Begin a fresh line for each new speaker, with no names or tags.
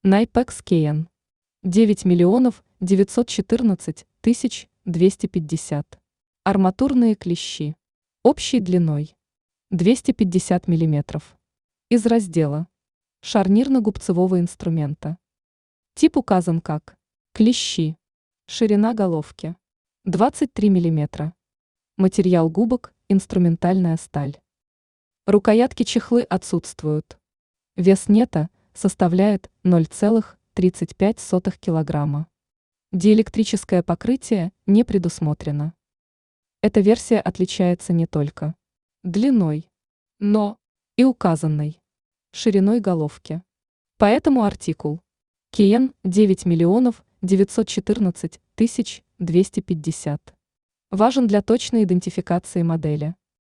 Найпекс Кейн 9 миллионов 914 тысяч 250. Арматурные клещи. Общей длиной 250 миллиметров. Из раздела шарнирно-губцевого инструмента. Тип указан как клещи. Ширина головки 23 миллиметра. Материал губок – инструментальная сталь. Рукоятки-чехлы отсутствуют. Вес нета составляет 0,35 килограмма. Диэлектрическое покрытие не предусмотрено. Эта версия отличается не только длиной, но и указанной шириной головки. Поэтому артикул Кейн 9 миллионов 914 тысяч 250 важен для точной идентификации модели.